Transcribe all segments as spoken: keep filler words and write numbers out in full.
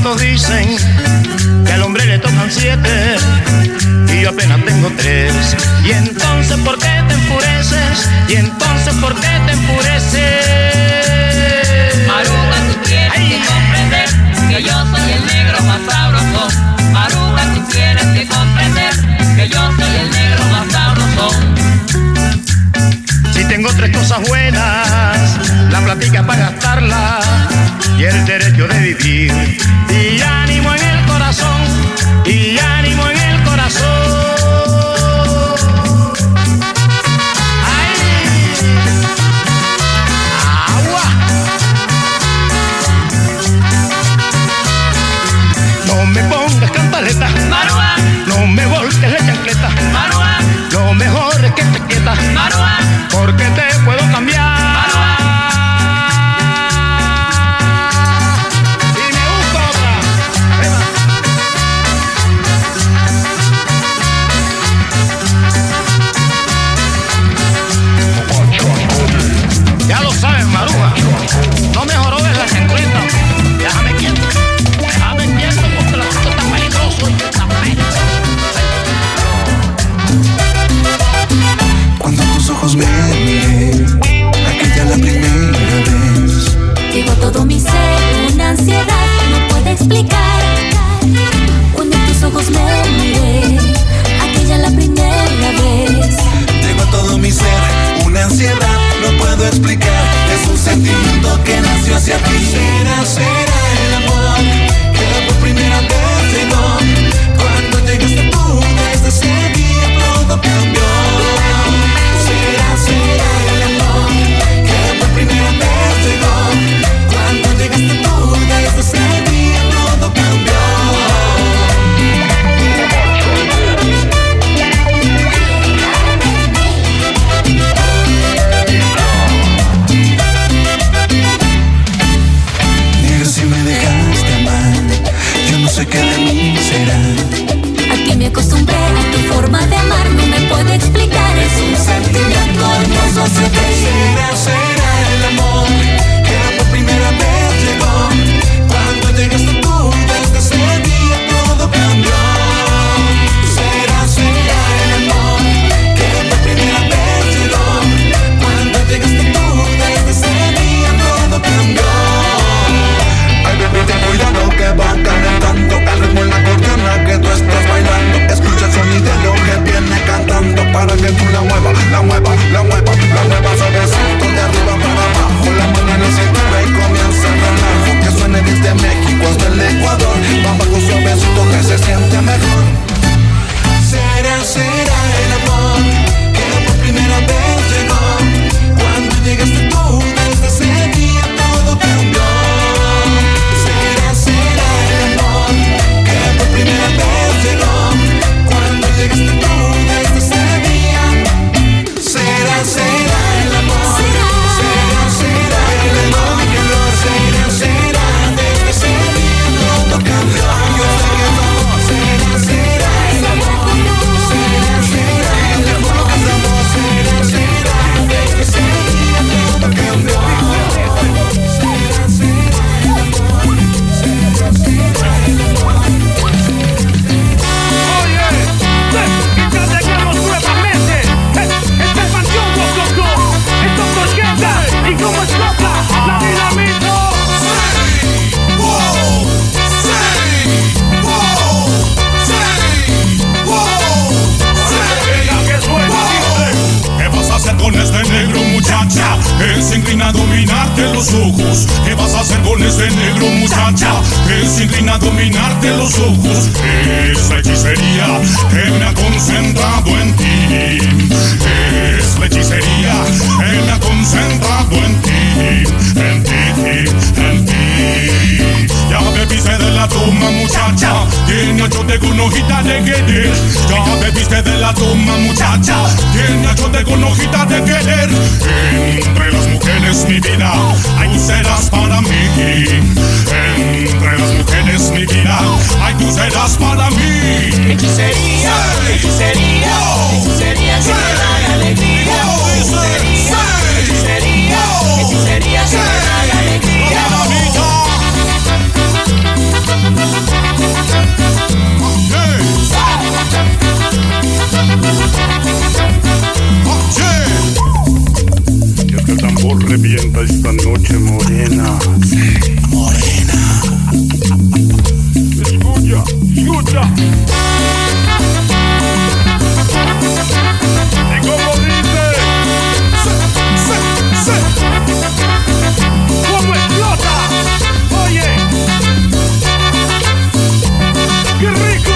Todos dicen que al hombre le tocan siete y yo apenas tengo tres. Y entonces ¿por qué te enfureces? Y entonces ¿por qué te enfureces? Maruja, tú tienes Ay. que comprender que yo soy el negro más sabroso. Maruja, tú tienes que comprender que yo soy el negro más sabroso. Si tengo tres cosas buenas, la platica para gastarla y el derecho de vivir, y ánimo en el corazón, y ánimo en el corazón. ¡Ay! ¡Agua! No me pongas cantaleta, Marúa. No me volques la chancleta, Marúa. Lo mejor es que te quietas, Marúa. Porque te puedo cambiar. Marúa. Ya lo sabes, Maruja, no me jorobes la chancleta. Déjame quieto, déjame quieto porque la cosa está peligroso y está peligroso. Cuando tus ojos me miré, aquella la primera vez, llegó todo mi ser, una ansiedad no puedo explicar. Cuando tus ojos me miré, aquella la primera vez, llegó a todo mi ser, una ansiedad no puedo explicar. Es un sentimiento que nació hacia ti. Será, será el amor que por primera vez llegó. Cuando llegaste tú, desde ese día todo cambió. Será, será el amor que por primera vez llegó. Cuando llegaste tú, desde ese día todo cambió. No sé qué de mí será. Aquí me acostumbré a tu forma de amar, no me puedo explicar. Es un sentimiento hermoso hacia ti. Será, será el amor que por primera vez llegó. Cuando llegaste tú, desde ese día todo cambió. Será, será el amor que por primera vez llegó. Cuando llegaste tú, desde ese día todo cambió. Ay, bebé, ten cuidado que van calentando el ritmo en la acordeona que tú estás bailando. Escucha el sonido de lo que viene cantando para que tú la muevas, la muevas, la muevas, la muevas suavecito de arriba para abajo. La mano en el cintura y comienza el relajo. Que suene desde México hasta el Ecuador. Va bajo suavecito que se siente mejor. Será, será el amor que por primera vez llegó. Cuando llegaste tú, desde ese día todo cambió. Será, será el amor que por primera vez llegó. Cuando llegaste tú, desde ese día. Será, será el amor. Será, será el amor que no será, será. Desde ese día todo cambió. Yo sé que no. Será, será el amor. Será, será el amor que amor. Será, será. Desde ese día todo cambió. Será, será el amor. Será, será el amor. Oye, te entregamos nuevamente. Esta expansión, loco, esto proyecta y como explota la dinamita. ¿Qué vas a hacer con este negro, muchacha? Que se inclina a dominarte los ojos. ¿Qué vas a hacer con este negro, muchacha? Que se inclina a dominarte los ojos. Es la hechicería que me ha concentrado en ti. Es la hechicería que me ha concentrado en ti. En ti, en ti. Ya bebiste de la toma, muchacha. Tiene achote con hojita de querer. Ya bebiste de la toma, muchacha. Tiene achote con hojita de querer. Entre las mujeres, mi vida, ay, tú serás para mí. Entre las mujeres, mi vida, ay, tú serás para mí. Hechicería, hechicería, hechicería que me da alegría. Hechicería, hechicería, hechicería que me da alegría. Morena. Escucha, escucha. Y como dice, Se, se, se. ¿cómo explota? Oye, qué rico.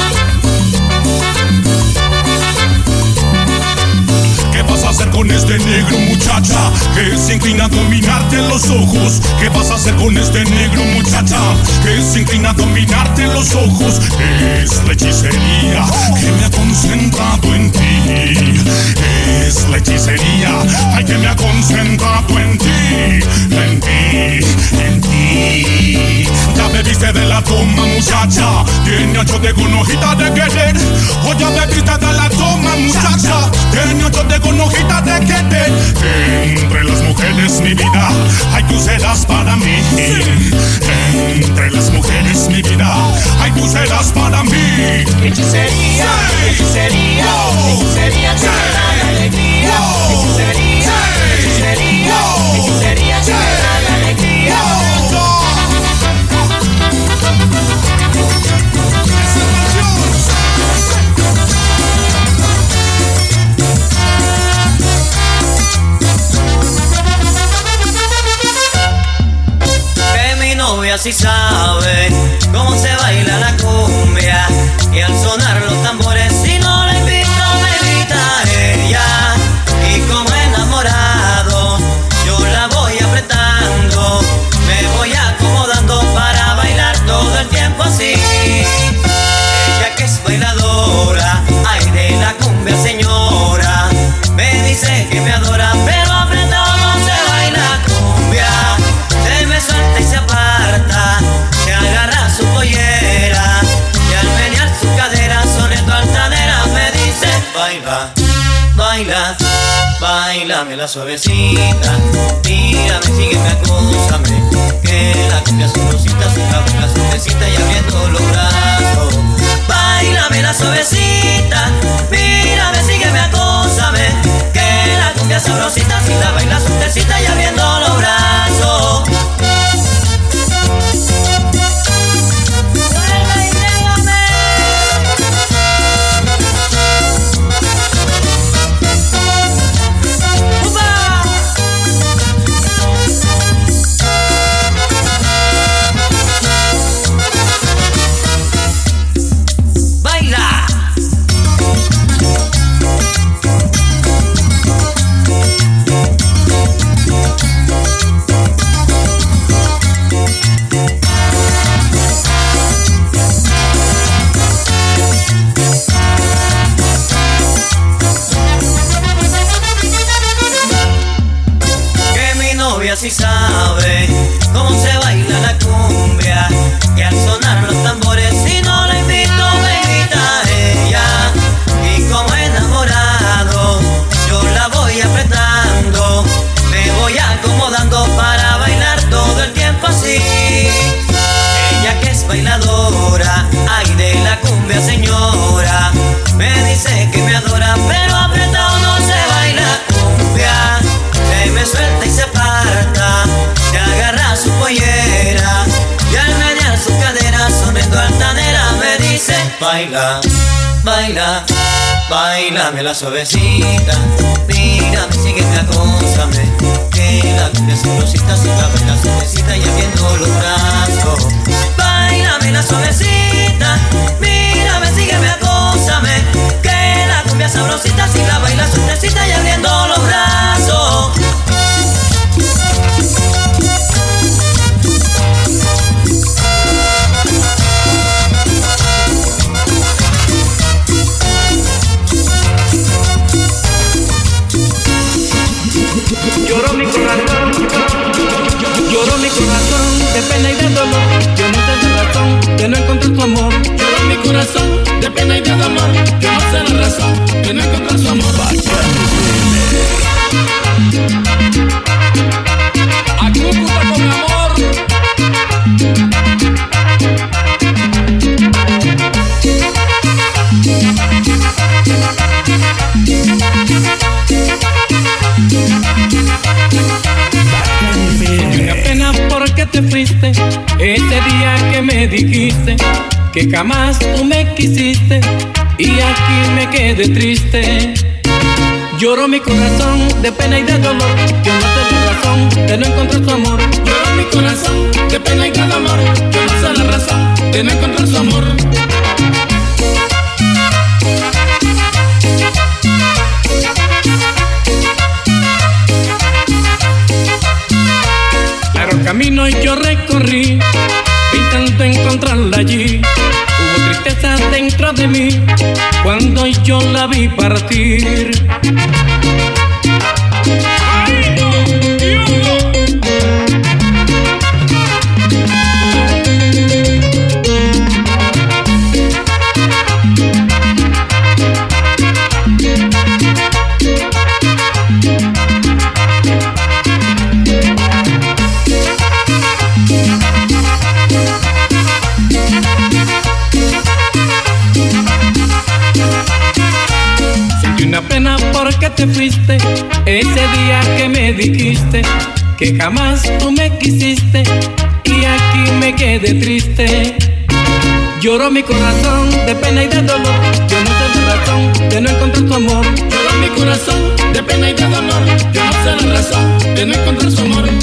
¿Qué vas a hacer con este negro, muchacha? Que se inclina a dominarte los ojos. ¿Qué vas a hacer con este negro, muchacha? Que se inclina a dominarte los ojos. Es la hechicería que me ha concentrado en ti. Es la hechicería, ay, que me ha concentrado en ti. En ti, en ti. Ya bebiste de la toma, muchacha. Tiene ocho de con hojita de querer. O ya bebiste de la toma, muchacha. Tiene ocho de con hojita de querer. Entre las mujeres, mi vida, ay, tú serás para mí. Entre las mujeres, mi vida, ay, tú serás para mí. Hechicería, hechicería, hechicería que me da la alegría. Hechicería, hechicería, hechicería que me da la alegría. Que mi novia sí sabe cómo se baila la cumbia, y al sonar los tambores, si no la invito me invita ella. Y como enamorado yo la voy apretando, me voy acomodando para bailar todo el tiempo así. Ella que es bailadora, ay, de la cumbia señora, me dice que me adora, pero apretado no se baila cumbia. Se me suelta y se aparta, se agarra su pollera, y al menear su cadera sonriendo altanera me dice: baila, baila, bailame la suavecita, mírame, sígueme, acúsame, que la cumbia sabrosita se abre la suavecita y abriendo los brazos. Bailame la suavecita, mírame, sígueme, acúsame, que la cumbia sabrosita si la baila suavecita y abriendo los brazos. Si sabe cómo se baila la cumbia, y al sonar los tambores, si no la invito me invita ella. Y como enamorado yo la voy apretando, me voy acomodando para bailar todo el tiempo así. Ella que es bailadora, ay, de la cumbia señora, me dice que me adora, pero apretado no se baila cumbia. Se me suelta y se aparta, se agarra su pollera, y al menear su cadera sonriendo altanera me dice: baila, baila, bailame la suavecita, mírame, sígueme, acósame, que la cumbia sabrosita se la baila suavecita y abriendo los brazos. Bailame la suavecita, mírame, sígueme, acósame, que la cumbia sabrosita si la baila suavecita y abriendo los brazos. Lloró mi corazón, lloró mi corazón de pena y de dolor. Yo no sé la razón de no encontrar tu amor. Lloró mi corazón de pena y de dolor. Yo no sé la razón de no encontrar su amor. A Cúcuta con amor. Y una pena porque te fuiste, ese día que me dijiste que jamás tú me quisiste y aquí me quedé triste. Lloró mi corazón de pena y de dolor, yo no sé la razón de no encontrar su amor. Lloró mi corazón de pena y de dolor, yo no sé la razón de no encontrar su amor. Largo camino yo recorrí, intento encontrarla allí. Hubo tristeza dentro de mí cuando yo la vi partir. ¡Ay, no! Una pena porque te fuiste, ese día que me dijiste que jamás tú me quisiste y aquí me quedé triste. Lloró mi corazón de pena y de dolor, yo no sé la razón de no encontrar tu amor. Lloró mi corazón de pena y de dolor, yo no sé la razón de no encontrar su amor.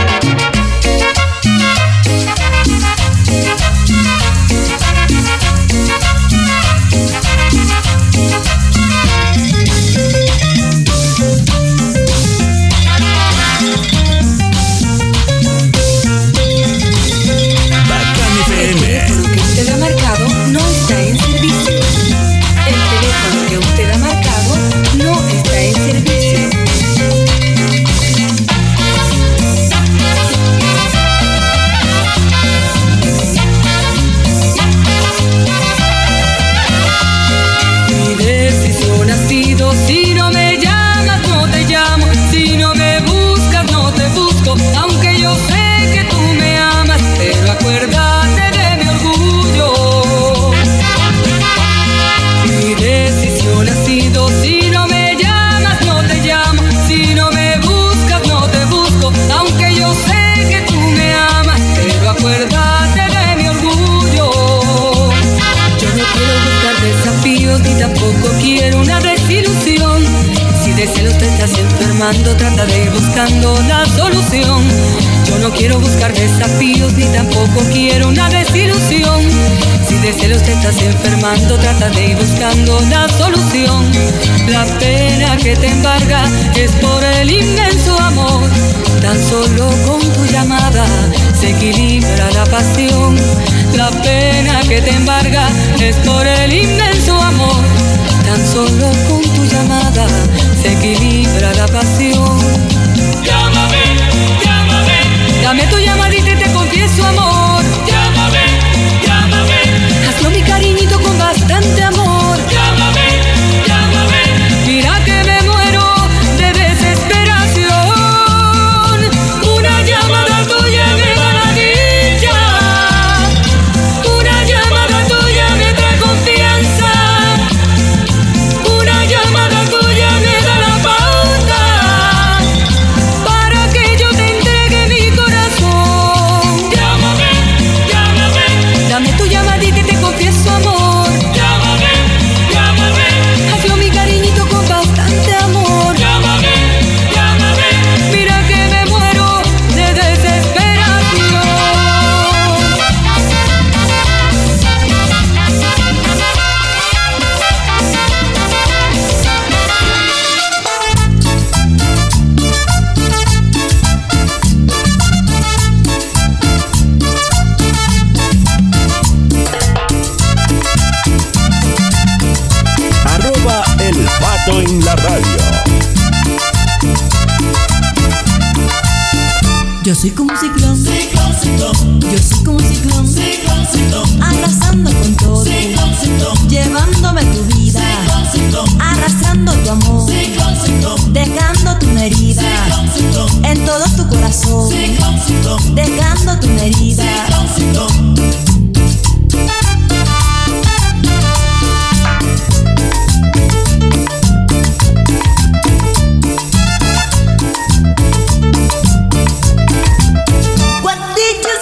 Trata de ir buscando la solución. Yo no quiero buscar desafíos ni tampoco quiero una desilusión. Si de celos te estás enfermando, trata de ir buscando la solución. La pena que te embarga es por el inmenso amor. Tan solo con tu llamada se equilibra la pasión. La pena que te embarga es por el inmenso amor. Tan solo con tu llamada se equilibra la pasión. Llámame, llámame. Dame tu llamadita y te confieso amor. Llámame, llámame. Hazlo mi cariñito con bastante amor. Llámame, llámame. Mira que me muero de desesperación. Una llamada tuya me da la dicha. Una llamada tuya me trae confianza. Una llamada tuya me da la pauta para que yo te entregue mi corazón. Llámame, llámame. Dame tu llamadita y te confieso amor. Llámame, llámame. Hazlo mi cariñito con bastante amor. Llámame, llámame. Mira que me muero de desesperación. Arroba El Pato en la radio. Yo soy como un ciclón, Ciclón, ciclón, yo soy como un ciclón, ciclón, ciclón. arrasando con todo, Ciclón, ciclón, llevándome tu vida, ciclón, ciclón. arrastrando tu amor, Ciclón, ciclón, dejándote una herida ciclón, ciclón. en todo tu corazón, Ciclón, ciclón, dejándote una herida. ciclón, ciclón. What did you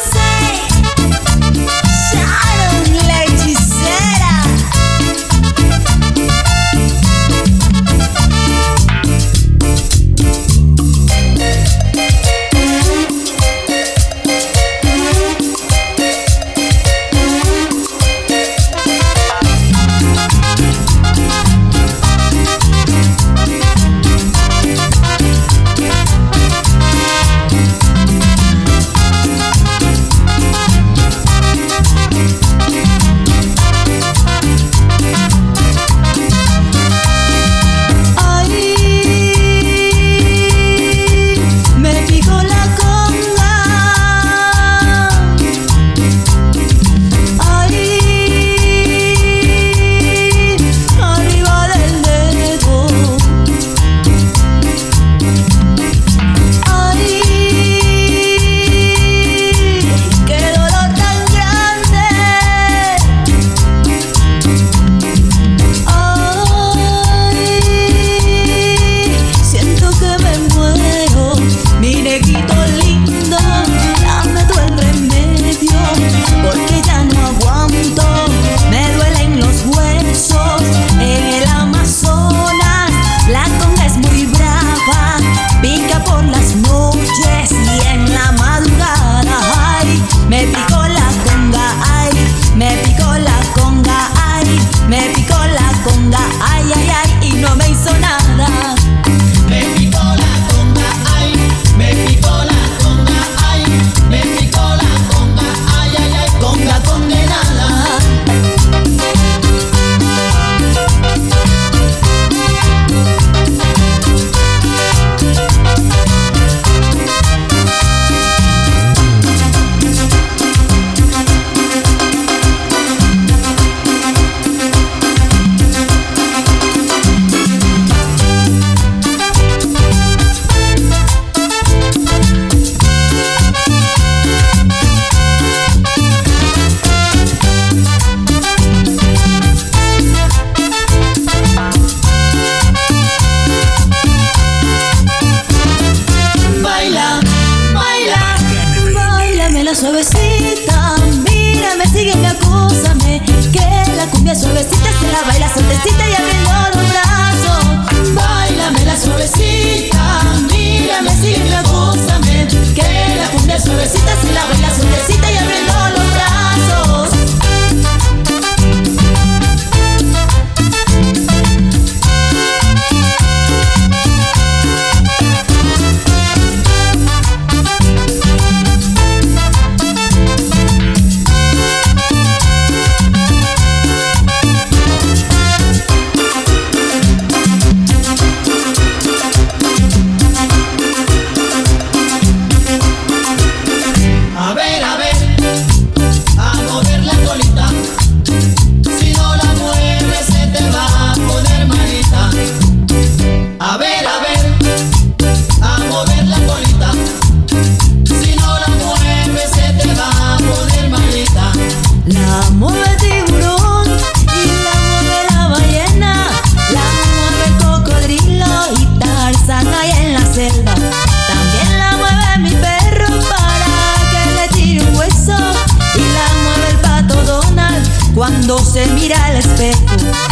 Baila suavecita, mírame, sígueme, acúsame, que la cumbia suavecita se la baila suavecita y abriendo los brazos. Báilame la suavecita, mírame, sígueme, acúsame, que la cumbia suavecita se la baila suavecita y abriendo los brazos. Cuando se mira al espejo,